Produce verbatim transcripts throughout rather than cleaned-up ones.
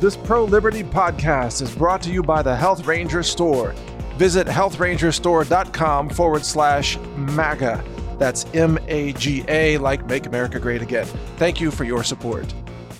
This pro-liberty podcast is brought to you by the Health Ranger Store. Visit health ranger store dot com forward slash MAGA. That's M A G A, like Make America Great Again. Thank you for your support.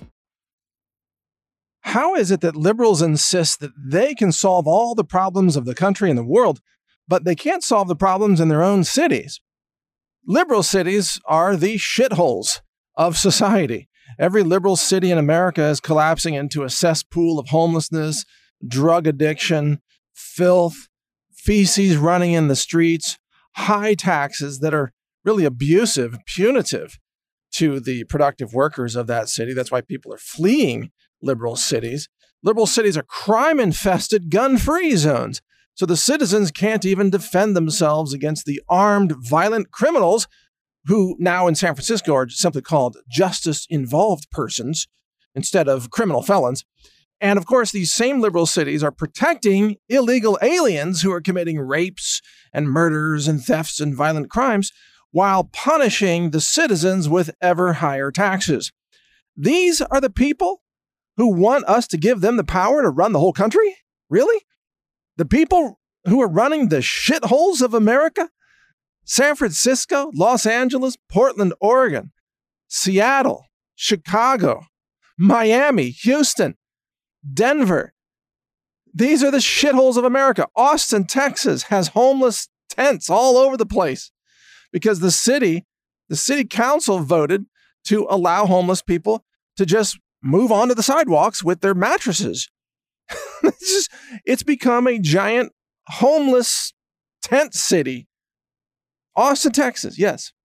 How is it that liberals insist that they can solve all the problems of the country and the world, but they can't solve the problems in their own cities? Liberal cities are the shitholes of society. Every liberal city in America is collapsing into a cesspool of homelessness, drug addiction, filth, feces running in the streets, high taxes that are really abusive, punitive to the productive workers of that city. That's why people are fleeing liberal cities. Liberal cities are crime-infested, gun-free zones. So the citizens can't even defend themselves against the armed, violent criminals who now in San Francisco are simply called justice-involved persons instead of criminal felons. And of course, these same liberal cities are protecting illegal aliens who are committing rapes and murders and thefts and violent crimes while punishing the citizens with ever higher taxes. These are the people who want us to give them the power to run the whole country? Really? The people who are running the shitholes of America? San Francisco, Los Angeles, Portland, Oregon, Seattle, Chicago, Miami, Houston, Denver. These are the shitholes of America. Austin, Texas has homeless tents all over the place because the city, the city council voted to allow homeless people to just move onto the sidewalks with their mattresses. it's, just, it's become a giant homeless tent city. Austin, Texas, yes.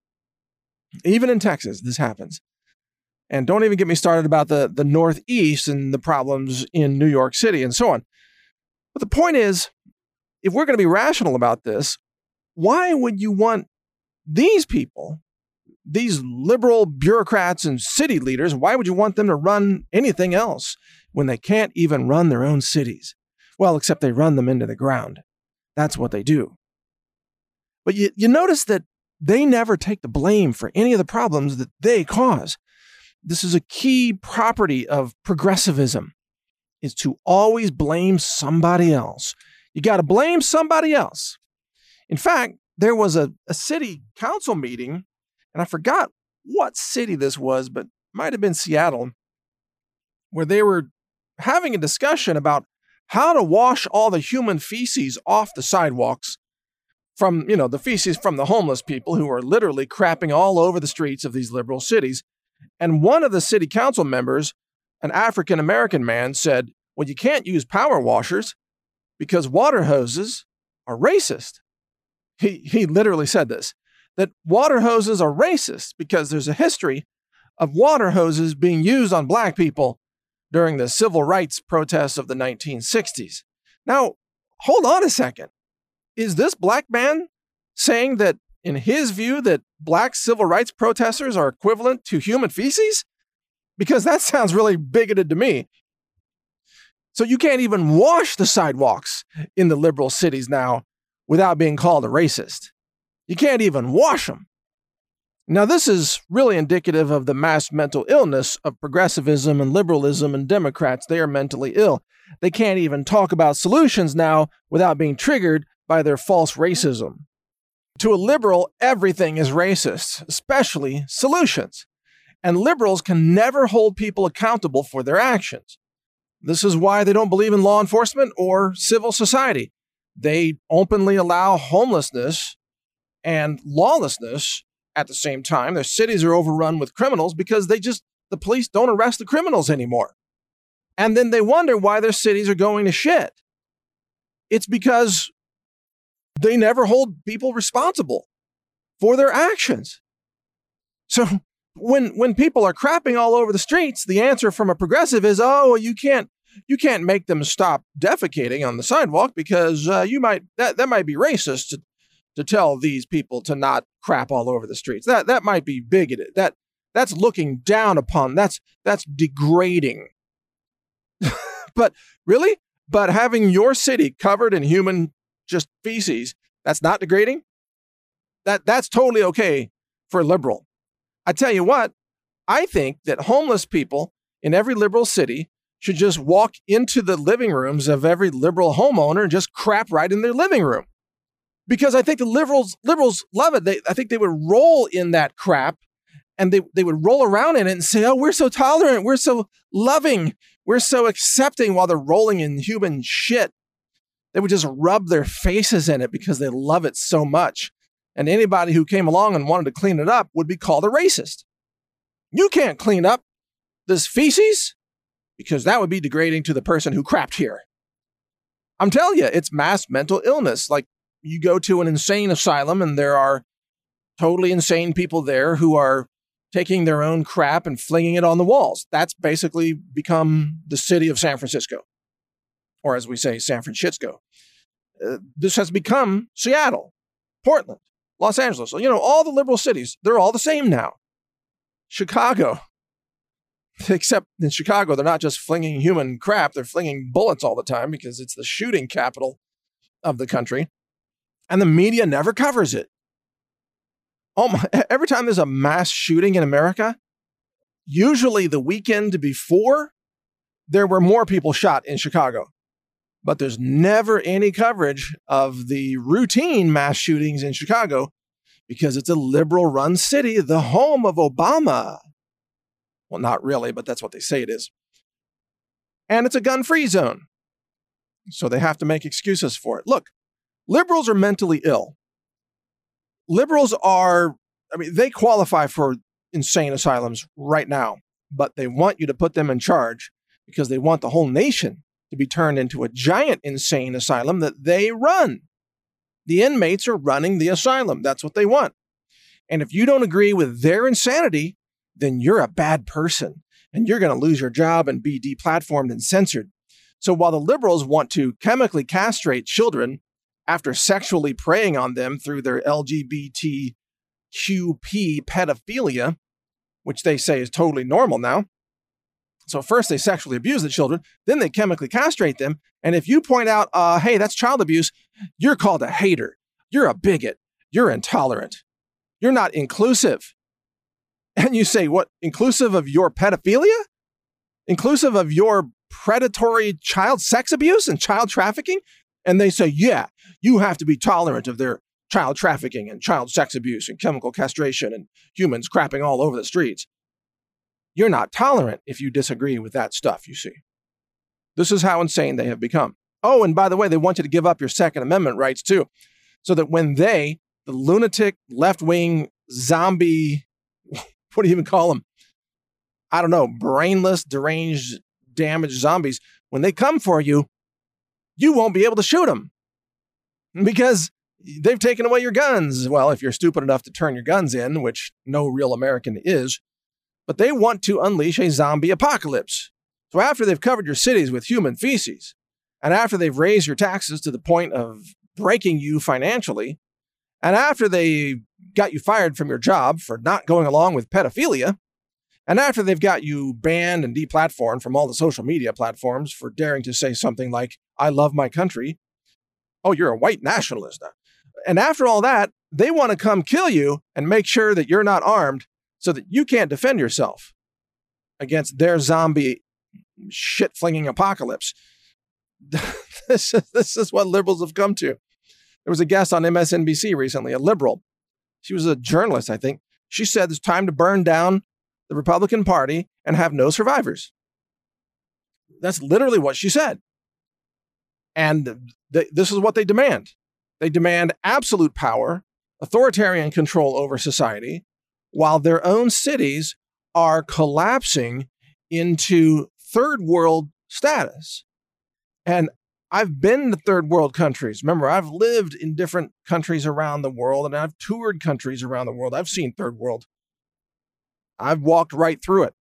Even in Texas, this happens. And don't even get me started about the, the Northeast and the problems in New York City and so on. But the point is, if we're going to be rational about this, why would you want these people, these liberal bureaucrats and city leaders, why would you want them to run anything else when they can't even run their own cities? Well, except they run them into the ground. That's what they do. But you, you notice that they never take the blame for any of the problems that they cause. This is a key property of progressivism, is to always blame somebody else. You got to blame somebody else. In fact, there was a, a city council meeting, and I forgot what city this was, but it might have been Seattle, where they were having a discussion about how to wash all the human feces off the sidewalks from, you know, the feces from the homeless people who are literally crapping all over the streets of these liberal cities. And one of the city council members, an African-American man, said, well, you can't use power washers because water hoses are racist. He, he literally said this, that water hoses are racist because there's a history of water hoses being used on black people during the civil rights protests of the nineteen sixties. Now, hold on a second. Is this black man saying that, in his view, that black civil rights protesters are equivalent to human feces? Because that sounds really bigoted to me. So you can't even wash the sidewalks in the liberal cities now without being called a racist. You can't even wash them. Now, this is really indicative of the mass mental illness of progressivism and liberalism and Democrats. They are mentally ill. They can't even talk about solutions now without being triggered by their false racism. To a liberal, everything is racist, especially solutions. And liberals can never hold people accountable for their actions. This is why they don't believe in law enforcement or civil society. They openly allow homelessness and lawlessness at the same time. Their cities are overrun with criminals because they just, the police don't arrest the criminals anymore. And then they wonder why their cities are going to shit. It's because they never hold people responsible for their actions. So when when people are crapping all over the streets, the answer from a progressive is, oh, you can't you can't make them stop defecating on the sidewalk because uh, you might that, that might be racist to, to tell these people to not crap all over the streets. That that might be bigoted. That that's looking down upon. That's that's degrading. But really? But having your city covered in human just feces, that's not degrading? That that's totally okay for a liberal. I tell you what, I think that homeless people in every liberal city should just walk into the living rooms of every liberal homeowner and just crap right in their living room. Because I think the liberals liberals love it. They, I think they would roll in that crap, and they, they would roll around in it and say, oh, we're so tolerant, we're so loving, we're so accepting, while they're rolling in human shit. They would just rub their faces in it because they love it so much. And anybody who came along and wanted to clean it up would be called a racist. You can't clean up this feces because that would be degrading to the person who crapped here. I'm telling you, it's mass mental illness. Like, you go to an insane asylum and there are totally insane people there who are taking their own crap and flinging it on the walls. That's basically become the city of San Francisco. Or as we say, San Francisco. Uh, this has become Seattle, Portland, Los Angeles. So, you know, all the liberal cities, they're all the same now. Chicago. Except in Chicago, they're not just flinging human crap, they're flinging bullets all the time because it's the shooting capital of the country. And the media never covers it. Oh my, every time there's a mass shooting in America, usually the weekend before, there were more people shot in Chicago. But there's never any coverage of the routine mass shootings in Chicago because it's a liberal-run city, the home of Obama. Well, not really, but that's what they say it is. And it's a gun-free zone. So they have to make excuses for it. Look, liberals are mentally ill. Liberals are, I mean, they qualify for insane asylums right now, but they want you to put them in charge because they want the whole nation to be turned into a giant insane asylum that they run. The inmates are running the asylum. That's what they want. And if you don't agree with their insanity, then you're a bad person and you're going to lose your job and be deplatformed and censored. So while the liberals want to chemically castrate children after sexually preying on them through their L G B T Q P pedophilia, which they say is totally normal now. So first they sexually abuse the children, then they chemically castrate them. And if you point out, uh, hey, that's child abuse, you're called a hater. You're a bigot. You're intolerant. You're not inclusive. And you say, what, inclusive of your pedophilia? Inclusive of your predatory child sex abuse and child trafficking? And they say, yeah, you have to be tolerant of their child trafficking and child sex abuse and chemical castration and humans crapping all over the streets. You're not tolerant if you disagree with that stuff, you see. This is how insane they have become. Oh, and by the way, they want you to give up your Second Amendment rights too, so that when they, the lunatic, left-wing, zombie, what do you even call them? I don't know, brainless, deranged, damaged zombies, when they come for you, you won't be able to shoot them because they've taken away your guns. Well, if you're stupid enough to turn your guns in, which no real American is, but they want to unleash a zombie apocalypse. So after they've covered your cities with human feces, and after they've raised your taxes to the point of breaking you financially, and after they got you fired from your job for not going along with pedophilia, and after they've got you banned and deplatformed from all the social media platforms for daring to say something like, I love my country. Oh, you're a white nationalist. And after all that, they want to come kill you and make sure that you're not armed so that you can't defend yourself against their zombie shit-flinging apocalypse. this, is, this is what liberals have come to. There was a guest on M S N B C recently, a liberal. She was a journalist, I think. She said it's time to burn down the Republican Party and have no survivors. That's literally what she said. And th- this is what they demand. They demand absolute power, authoritarian control over society, while their own cities are collapsing into third world status. And I've been to third world countries. Remember, I've lived in different countries around the world, and I've toured countries around the world. I've seen third world. I've walked right through it.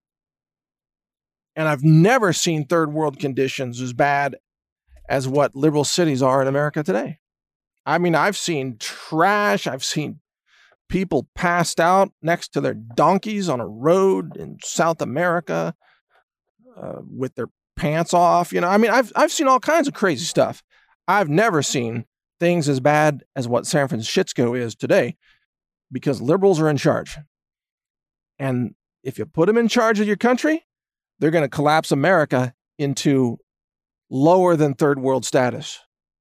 And I've never seen third world conditions as bad as what liberal cities are in America today. I mean, I've seen trash. I've seen people passed out next to their donkeys on a road in South America uh, with their pants off. You know, I mean, I've I've seen all kinds of crazy stuff. I've never seen things as bad as what San Francisco is today because liberals are in charge. And if you put them in charge of your country, they're going to collapse America into lower than third world status.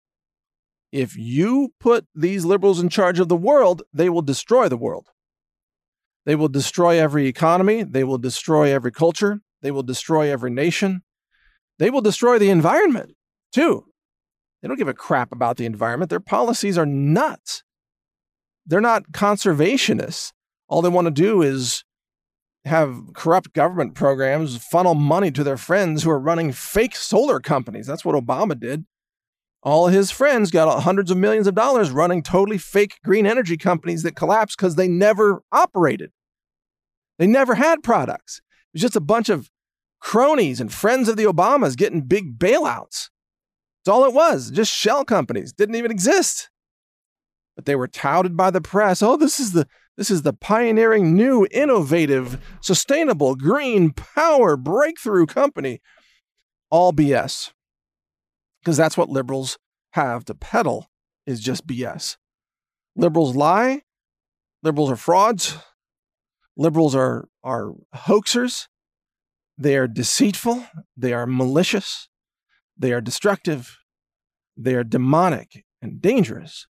If you put these liberals in charge of the world, they will destroy the world. They will destroy every economy. They will destroy every culture. They will destroy every nation. They will destroy the environment, too. They don't give a crap about the environment. Their policies are nuts. They're not conservationists. All they want to do is have corrupt government programs funnel money to their friends who are running fake solar companies. That's what Obama did. All his friends got hundreds of millions of dollars running totally fake green energy companies that collapsed because they never operated. They never had products. It was just a bunch of cronies and friends of the Obamas getting big bailouts. That's all it was, just shell companies. Didn't even exist. But they were touted by the press. Oh, this is the this is the pioneering, new, innovative, sustainable, green power breakthrough company. All B S. Because that's what liberals have to peddle, is just B S. Liberals lie. Liberals are frauds. Liberals are, are hoaxers. They are deceitful. They are malicious. They are destructive. They are demonic and dangerous.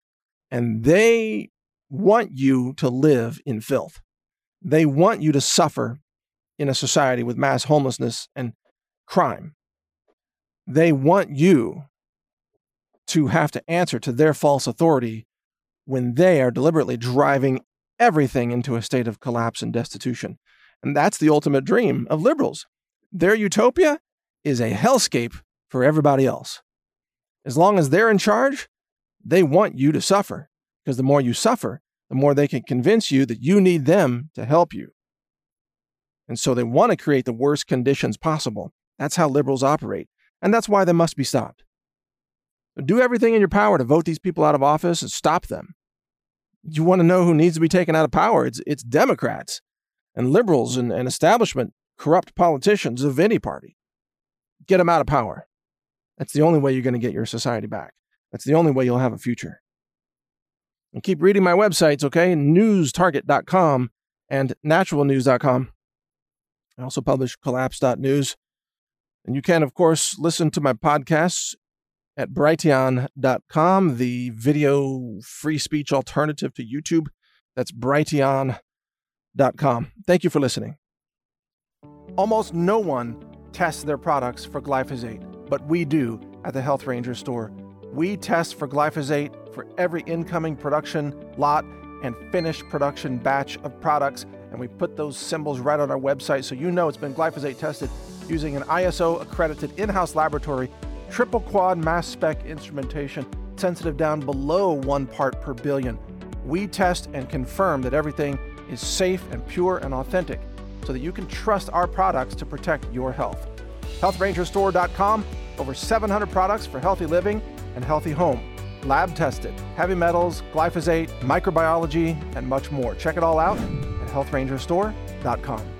And they want you to live in filth. They want you to suffer in a society with mass homelessness and crime. They want you to have to answer to their false authority when they are deliberately driving everything into a state of collapse and destitution. And that's the ultimate dream of liberals. Their utopia is a hellscape for everybody else. As long as they're in charge, they want you to suffer, because the more you suffer, the more they can convince you that you need them to help you. And so they want to create the worst conditions possible. That's how liberals operate. And that's why they must be stopped. Do everything in your power to vote these people out of office and stop them. You want to know who needs to be taken out of power? It's, it's Democrats and liberals and, and establishment, corrupt politicians of any party. Get them out of power. That's the only way you're going to get your society back. That's the only way you'll have a future. And keep reading my websites, okay? news target dot com and natural news dot com. I also publish collapse dot news. And you can, of course, listen to my podcasts at brighteon dot com, the video free speech alternative to YouTube. That's brighteon dot com. Thank you for listening. Almost no one tests their products for glyphosate, but we do at the Health Ranger store. We test for glyphosate for every incoming production lot and finished production batch of products, and we put those symbols right on our website so you know it's been glyphosate tested using an I S O-accredited in-house laboratory, triple quad mass spec instrumentation, sensitive down below one part per billion. We test and confirm that everything is safe and pure and authentic so that you can trust our products to protect your health. health ranger store dot com, over seven hundred products for healthy living and healthy home. Lab tested, heavy metals, glyphosate, microbiology, and much more. Check it all out at health ranger store dot com.